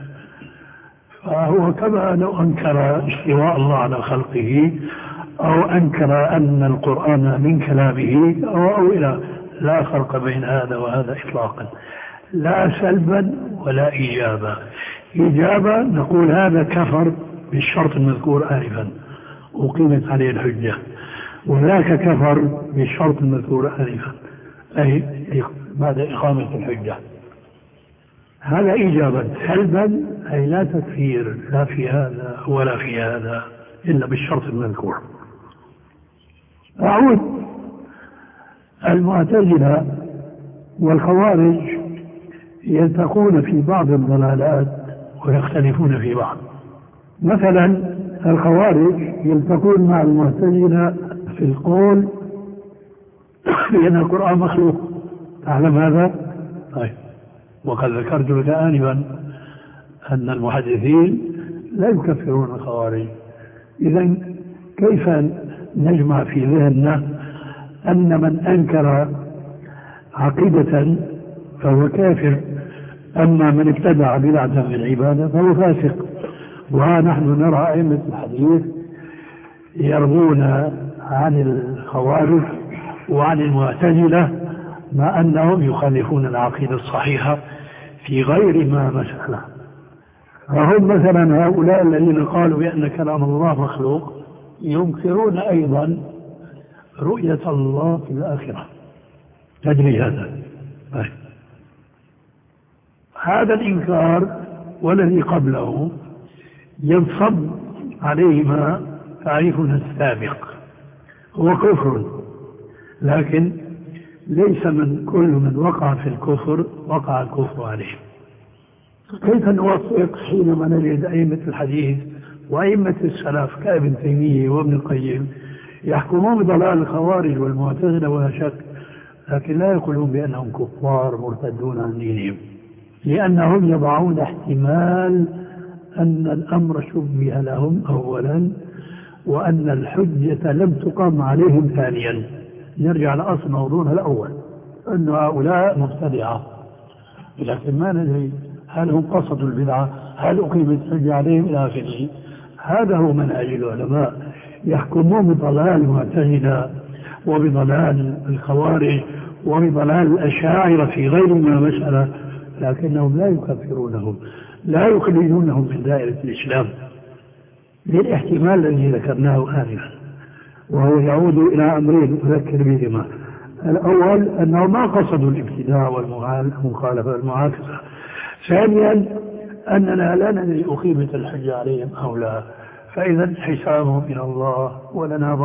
فهو كما لو أنكر استواء الله على خلقه أو أنكر أن القرآن من كلامه أو إلى. لا فرق بين هذا وهذا إطلاقا، لا سلبا ولا إيجابا. إيجابا نقول هذا كفر بالشرط المذكور آنفا وقيمت عليه الحجة، وذاك كفر بالشرط المذكور آنفا أي بعد إقامة الحجة. هذا إيجابا. سلبا أي لا تكفير لا في هذا ولا في هذا إلا بالشرط المذكور. أعود: المعتزلة والخوارج يلتقون في بعض الضلالات ويختلفون في بعض. مثلا الخوارج يلتقون مع المعتزلة في القول بأن القرآن مخلوق. تعلم هذا؟ طيب. وقد ذكرت لك آنفا أن المحدثين لا يكفرون الخوارج. إذن كيف نجمع في ذهننا أن من أنكر عقيدة فهو كافر، أما من ابتدع بدعة في العبادة فهو فاسق؟ وها نحن نرى أئمة الحديث يرغون عن الخوارج وعن المعتزلة مع أنهم يخالفون العقيدة الصحيحة في غير ما مسألة. فهم مثلا هؤلاء الذين قالوا بأن كلام الله مخلوق ينكرون أيضا رؤية الله في الآخرة. تدري هذا؟ هذا الإنكار والذي قبله ينصب عليهما تعريفنا السابق، هو كفر، لكن ليس من كل من وقع في الكفر وقع الكفر عليه. كيف نوفق حينما نجد أئمة الحديث وأئمة السلف كابن تيمية وابن القيم يحكمون بضلال الخوارج والمعتزلة ولا شك، لكن لا يقولون بأنهم كفار مرتدون عن دينهم، لأنهم يضعون احتمال أن الأمر شبه لهم أولا وأن الحجة لم تقام عليهم ثانيا. نرجع لأصل موضوعنا الأول أن هؤلاء مبتدعة، لكن ما ندري هل هم قصدوا البدعة، هل أقيمت الحجة عليهم إلى آخره. هذا هو منهج العلماء، يحكمون بضلال المعتزلة وبضلال الخوارج وبضلال الأشاعرة في غير ما مسألة، لكنهم لا يكفرونهم، لا يخرجونهم من دائرة الإسلام للاحتمال الذي ذكرناه آنفا، وهو يعود إلى أمرين أذكر بهما. الأول أنه ما قصدوا الابتداع والمخالفة والمعاكسة. ثانيا أننا لا ندري أقيمت الحجة عليهم أو لا، فإذا حسابهم إلى الله ولنا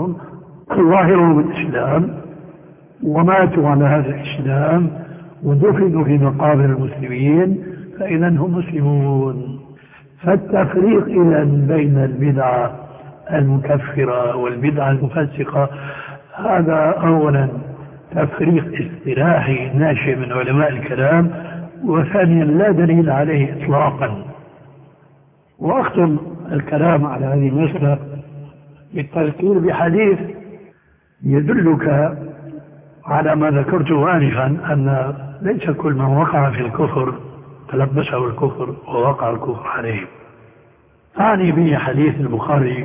ظاهرهم الإسلام، وماتوا على هذا الإسلام ودفنوا في مقابر المسلمين، فإذا هم مسلمون. فالتفريق إذا بين البدعة المكفرة والبدعة المفسقة هذا أولا تفريق اصطلاحي ناشئ من علماء الكلام، وثانيا لا دليل عليه إطلاقا. وأختم الكلام على هذه المسألة بالتذكير بحديث يدلك على ما ذكرته آنفا، أن ليس كل من وقع في الكفر تلبسه الكفر ووقع الكفر عليه. أعني به حديث البخاري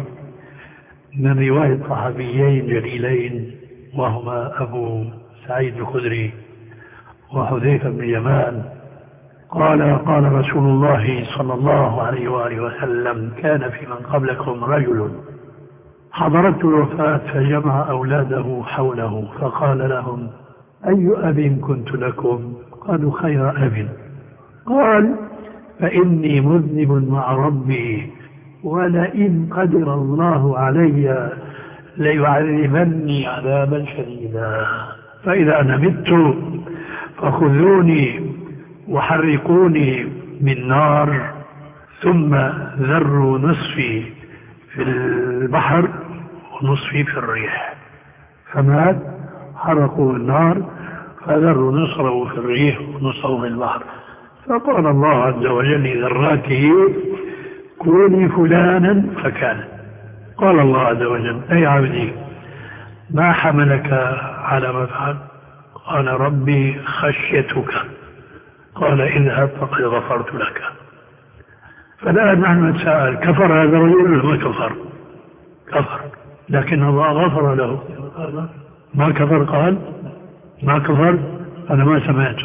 من رواية صحابيين جليلين وهما أبو سعيد الخدري وحذيفة بن اليمان قال رسول الله صلى الله عليه وآله وسلم كان في من قبلكم رجل حضرته الوفاة فجمع أولاده حوله فقال لهم أي أب كنت لكم؟ قالوا خير أب. قال فإني مذنب مع ربي ولئن قدر الله علي ليعذبني عذابا شديدا، فإذا أنا مت فخذوني وحرقوني من نار ثم ذروا نصفي في البحر ونصفي في الريح. فمات، حرقوا النار فذروا نصره في الريح ونصره في البحر. فقال الله عز وجل لذراته كوني فلانا فكان. قال الله عز وجل أي عبدي ما حملك على ما فعل؟ قال ربي خشيتك. قال اذهب فقد غفرت لك. فالآن نحن نتساءل كفر هذا الرجل ولا ما كفر؟ كفر، لكن الله غفر له. ما كفر؟ قال ما كفر. أنا ما سمعت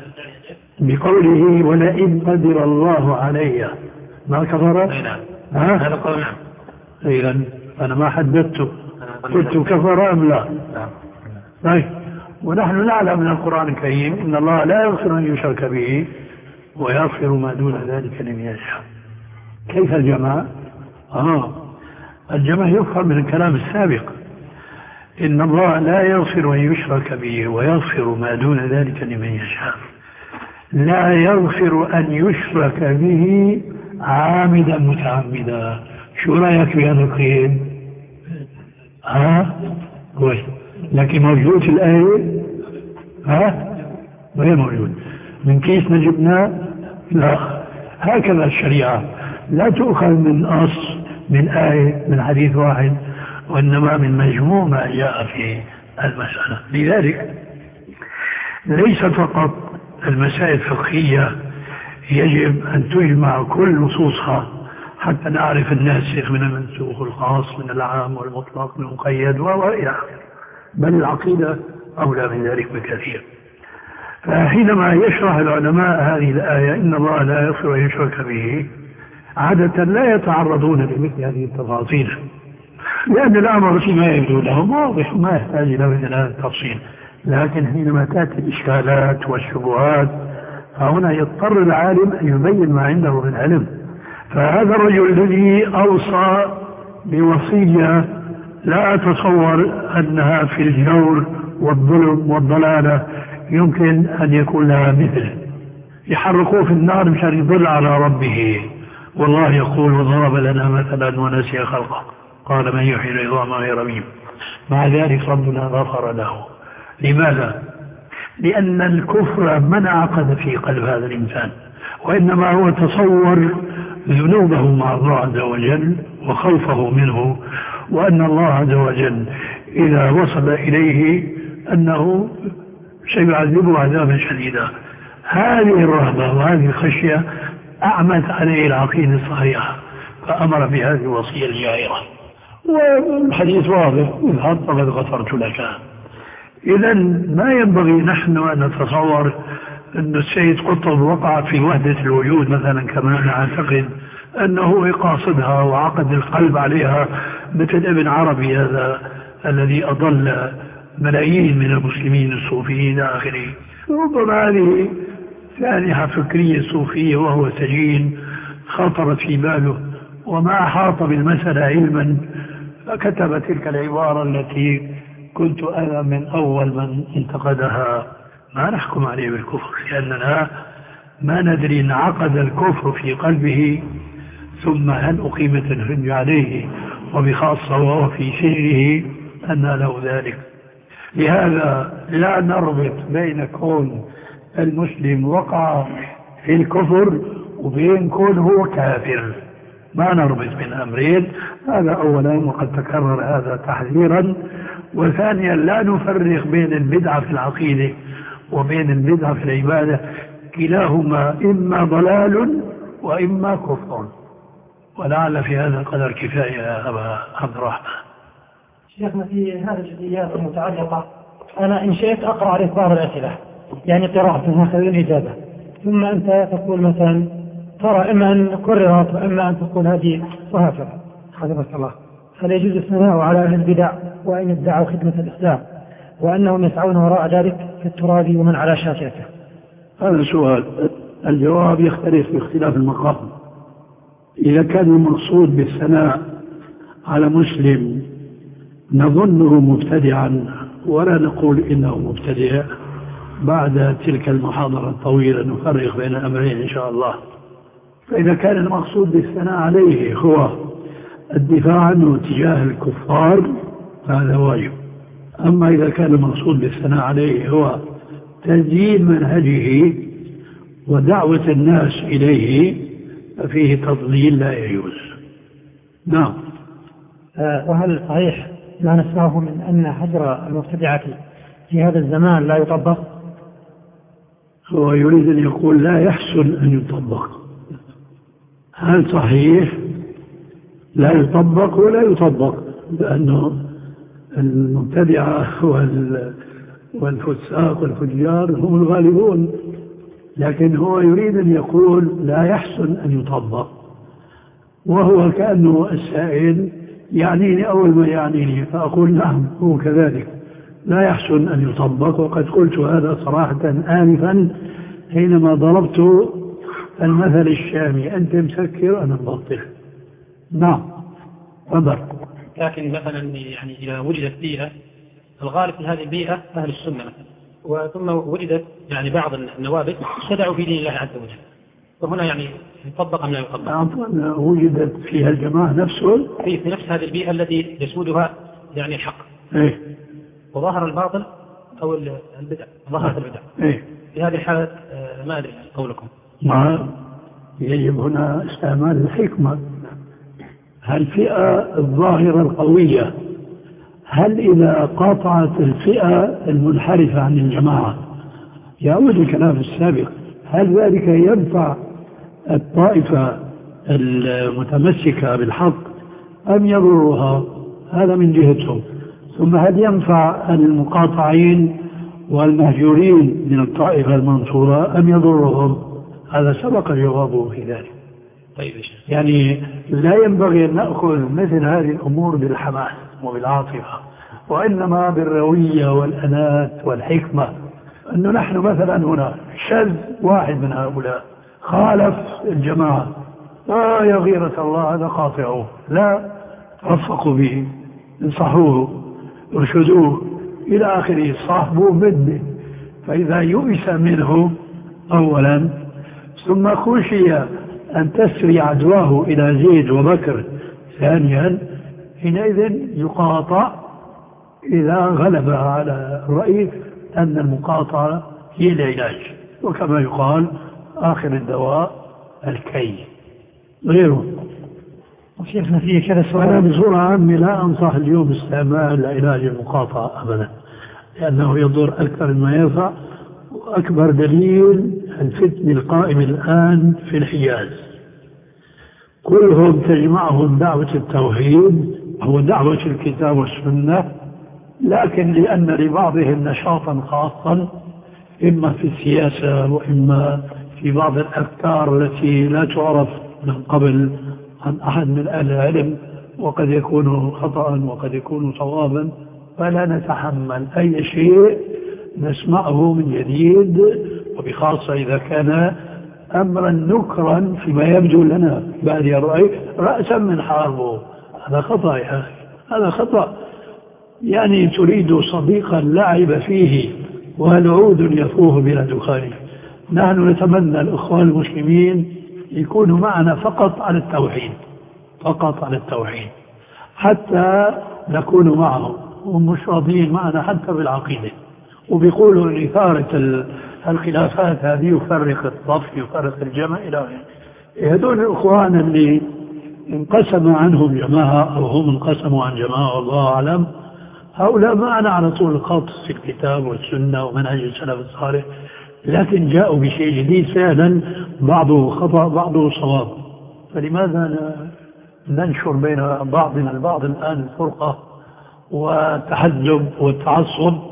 بقوله ولئن قدر الله علي ما كفر. هذا قول. إذا أنا ما حددته قلت كفر أم لا. طيب، ونحن نعلم من القرآن الكريم إن الله لا يغفر أن يشرك به ويغفر ما دون ذلك لمن يشاء. كيف الجماع؟ الجماع يفهم من الكلام السابق إن الله لا يغفر أن يشرك به ويغفر ما دون ذلك لمن يشاء. لا يغفر أن يشرك به عامدا متعمدا. شو رأيك بهذا القيد؟ كويس، لكن موجود في الآية؟ غير موجود. من كيسنا جبناه؟ لا. هكذا الشريعة لا تؤخذ من أصل من آية من حديث واحد، وإنما من مجموع ما جاء في المسألة. لذلك ليس فقط المسائل الفقهية يجب أن تجمع كل نصوصها حتى نعرف الناسخ من المنسوخ، الخاص من العام والمطلق من المقيد وإلى آخره، بل العقيدة أولى من ذلك بكثير. فحينما يشرح العلماء هذه الآية إن الله لا يغفر أن يشرك به، عادة لا يتعرضون لمثل هذه التفاصيل، لأن الأمر فيما يبدو لهم واضح ما يحتاج إلى مثل هذا التفصيل. لكن حينما تأتي الإشكالات والشبهات فهنا يضطر العالم أن يبين ما عنده من علم. فهذا الرجل الذي أوصى بوصية لا أتصور أنها في الجور والظلم والضلالة يمكن أن يكون لها مثل. يحرقوه في النار مشان يضل على ربه، والله يقول وضرب لنا مثلا ونسي خلقه قال من يحيي العظام وهي رميم. مع ذلك ربنا غفر له. لماذا؟ لأن الكفر ما انعقد في قلب هذا الإنسان، وإنما هو تصور ذنوبه مع الله عز وجل وخوفه منه، وأن الله عز وجل إذا وصل إليه أنه سيعذبه عذابا شديدا. هذه الرهبة وهذه الخشية أعمت عليه العقيدة الصحيحة فأمر بهذه الوصية الجائرة. والحديث واضح اذهب فقد غفرت لك. إذا ما ينبغي نحن أن نتصور أن السيد قطب وقع في وحدة الوجود مثلا كما نعتقد أنه قاصدها وعقد القلب عليها مثل ابن عربي هذا الذي أضل ملايين من المسلمين الصوفيين إلى آخره. ربما هذه سانحة فكرية صوفية وهو سجين خطرت في باله وما أحاط بالمسألة علما فكتب تلك العبارة التي كنت أنا من أول من انتقدها. ما نحكم عليه بالكفر لأننا ما ندري إن عقد الكفر في قلبه ثم هل أقيمت الحجة عليه وبخاصة وهو في سره أن له ذلك. لهذا لا نربط بين كون المسلم وقع في الكفر وبين كون هو كافر، ما نربط بين أمرين. هذا أولا، وقد تكرر هذا تحذيرا. وثانيا لا نفرق بين البدعة في العقيدة وبين البدعة في العبادة، كلاهما إما ضلال وإما كفر. ولعل في هذا القدر كفاية يا أبا عبد الرحمن. شيخنا في هذه الجزئيات المتعلقة أنا إن شئت أقرأ عليك بعض الأسئلة يعني قراءتها خير الإجابة، ثم أنت تقول مثلا ترى إما أن كررت وإما أن تقول هذه وهكذا، حفظك الله. هل يجوز الثناء على أهل البدع وإن ادعوا خدمة الإسلام وأنهم يسعون وراء ذلك في التراب ومن على شاكرته؟ هذا سؤال، الجواب يختلف باختلاف المقام. إذا كان المقصود بالثناء على مسلم نظنه مبتدعا ولا نقول إنه مبتدع، بعد تلك المحاضرة الطويلة نفرق بين الأمرين إن شاء الله. فإذا كان المقصود بالثناء عليه هو الدفاع عنه تجاه الكفار فهذا واجب. أما إذا كان المقصود بالثناء عليه هو تسجيل منهجه ودعوة الناس إليه ففيه تضليل لا يجوز. نعم. وهل صحيح ما نسمعه من أن حجر المبتدعة في هذا الزمان لا يطبق؟ هو يريد أن يقول لا يحسن أن يطبق. هل صحيح لا يطبق ولا يطبق؟ لأنه المبتدعة والفساق والفجار هم الغالبون، لكن هو يريد أن يقول لا يحسن أن يطبق، وهو كأنه السائل يعنيني أول ما يعنيني، فأقول نعم هو كذلك لا يحسن أن يطبق. وقد قلت هذا صراحة آنفا حينما ضربت المثل الشامي، أنت مسكر أنا مبطل. نعم تفضل. لكن مثلا يعني إذا وجدت بيئة، الغالب في هذه البيئة أهل السنة مثلا، وثم وجدت يعني بعض النوابغ ابتدعوا في دين الله عز وجل، وهنا يعني يطبق أم لا يطبق؟ وجدت فيها الجماعة نفسه في نفس هذه البيئة التي يسودها يعني الحق، إيه؟ وظهر الباطل أو البدع، ظهرت البدع، إيه؟ في هذه الحالة ما أدري قولكم. يجب هنا استعمال الحكمة. الفئة الظاهرة القوية هل إذا قاطعت الفئة المنحرفة عن الجماعة، يعود الكلام السابق، هل ذلك ينفع الطائفة المتمسكة بالحق أم يضرها؟ هذا من جهتهم. ثم هل ينفع المقاطعين والمهجورين من الطائفة المنصورة أم يضرهم؟ هذا سبق جوابه في ذلك. طيب يعني لا ينبغي أن نأخذ مثل هذه الأمور بالحماس وبالعاطفة، وإنما بالروية والأنات والحكمة. أنه نحن مثلا هنا شذ واحد من هؤلاء خالف الجماعة، يا غيرة الله هذا قاطعوه، لا رفقوا به، انصحوه ارشدوه إلى آخره، صاحبوه بده. فإذا يؤس منه أولا ثم خشي أن تسري عدواه إلى زيد وبكر ثانيا، حينئذ يقاطع إذا غلب على الرأي أن المقاطعة هي العلاج، وكما يقال آخر الدواء الكي غيره. وشيخنا فيه كذا سؤال. أنا بصورة عامة لا أنصح اليوم استعمال علاج المقاطعة أبدا، لأنه يضر أكثر مما ينفع. وأكبر دليل الفتن القائم الآن في الحجاز، كلهم تجمعهم دعوة التوحيد هو دعوة الكتاب والسنة، لكن لأن لبعضهم نشاطا خاصا إما في السياسة وإما في بعض الأفكار التي لا تعرف من قبل عن أحد من أهل العلم، وقد يكون خطأ وقد يكون صوابا، فلا نتحمل أي شيء نسمعه من جديد، وبخاصة إذا كان أمرا نكرا فيما يبدو لنا بعد الرأي رأسا من حاربه. هذا خطأ يا أخي، هذا خطأ. يعني تريد صديقا لعب فيه والعود يفوه بلا دخان. نحن نتمنى الإخوان المسلمين يكونوا معنا فقط على التوحيد، فقط على التوحيد، حتى نكون معهم، ومش راضيين معنا حتى بالعقيدة. وبيقولوا ان إثارة الخلافات هذه يفرق الصف يفرق الجمع إلى آخره. هذول الإخوان اللي انقسم عنهم جماعة أو هم انقسموا عن جماعة والله أعلم، هؤلاء معنا على طول الخط في الكتاب والسنة ومنهج السلف الصالح، لكن جاءوا بشيء جديد فعلا، بعضه خطأ بعضه صواب. فلماذا ننشر بين بعضنا البعض الآن الفرقة والتحزب والتعصب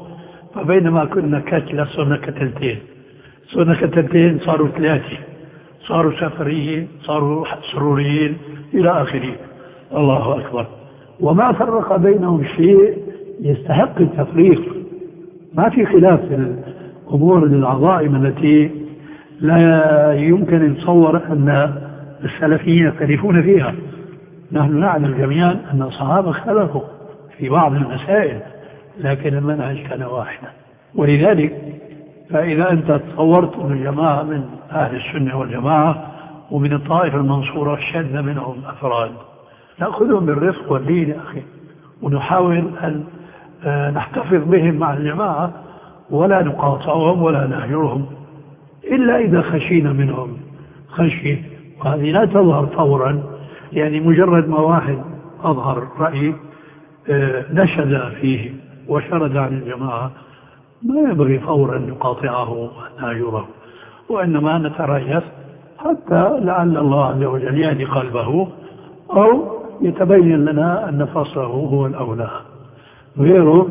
فبينما كنا كتلة صرنا كتلتين، صرنا كتلتين صاروا 3، صاروا سفريين، صاروا سروريين إلى آخره. الله أكبر. وما فرق بينهم شيء يستحق التفريق. ما في خلاف في الأمور العظائم التي لا يمكن أن نتصور أن السلفيين يختلفون فيها. نحن نعلم جميعا أن الصحابة اختلفوا في بعض المسائل، لكن المنهج كان واحدا. ولذلك فإذا أنت تصورت أن الجماعة من أهل السنة والجماعة ومن الطائفة المنصورة شد منهم أفراد، نأخذهم بالرفق واللين يا أخي، ونحاول أن نحتفظ بهم مع الجماعة ولا نقاطعهم ولا نهجرهم إلا إذا خشينا منهم خشية، وهذه لا تظهر فورا. يعني مجرد ما واحد أظهر رأي نشد فيه وشرد عن الجماعة ما ينبغي فورا نقاطعه ونهجره، وإنما نتريث حتى لعل الله عز وجل يهدي قلبه أو يتبين لنا أن فصله هو الأولى. غيره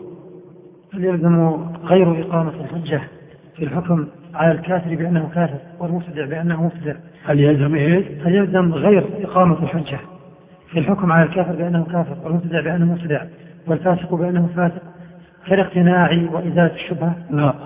يلزم غير إقامة الحجة في الحكم على الكافر بأنه كافر والمبتدع بأنه مبتدع. هل يلزم إيش؟ هل يلزم غير إقامة الحجة في الحكم على الكافر بأنه كافر والمبتدع بأنه مبتدع والفاسق بأنه فاسق في الاقتناع وإزالة الشبهة؟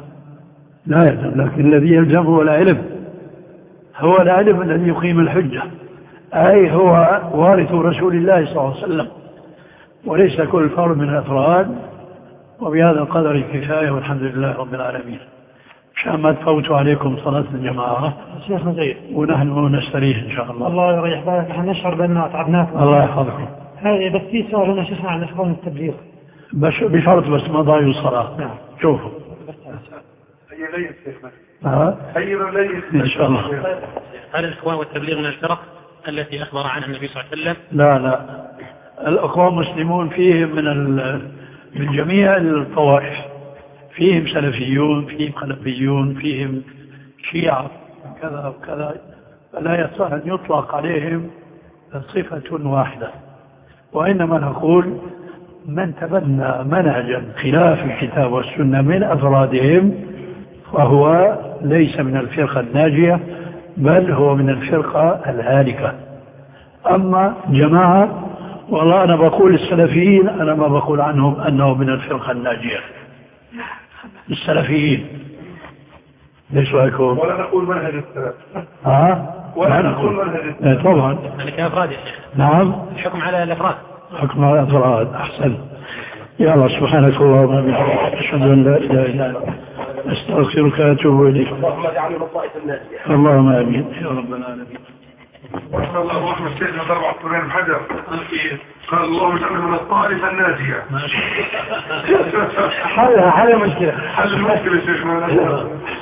لا يلزم، لكن الذي يلزم هو العلم، هو العلم الذي يقيم الحجة، أي هو وارث رسول الله صلى الله عليه وسلم وليس كل فرد من الأفراد. وبهذا القدر كفاية والحمد لله رب العالمين. عشان ما تفوتوا عليكم صلاة الجماعة شيخنا زيد ونحن نستريح إن شاء الله. الله يريح بالك، نحن نشعر بأننا أتعبناكم. الله يحفظكم. هذه بس في سؤال هنا شيخنا عن إخوان التبليغ بشرط بس ما ضايعوا الصلاة. نعم. شوفوا هي ليس شيخنا إن شاء الله. هل الإخوان والتبليغ من الفرق التي أخبر عنها النبي صلى الله عليه وسلم؟ لا، الأخوان مسلمون فيهم من جميع الطوائف، فيهم سلفيون، فيهم خلفيون، فيهم شيعة كذا وكذا، فلا يصح أن يطلق عليهم صفة واحدة. وإنما نقول من تبنى منهجا خلاف الكتاب والسنة من أفرادهم فهو ليس من الفرقة الناجية، بل هو من الفرقة الهالكة. أما جماعة والله أنا بقول السلفيين، أنا ما بقول عنهم أنه من الفرقة الناجية. السلفيين ليش رأيكم؟ ولا نقول منهج السلف. ولا نقول منهج طبعا. أنا كأفراد يا شيخ. نعم. الحكم على الأفراد. حكم على الأفراد أحسن. يا الله سبحانك اللهم وبحمدك أشهد أن لا إله إلا أنت أستغفرك وأتوب إليك. اللهم اجعلنا من الطائف الناجية. اللهم آمين يا رب العالمين. رحمه الله رحمة الشيخ ضرب عبد بن حجر قال اللهم اجعلنا من الطائف الناجية. حل مشكلة. حل المشكلة شيخنا.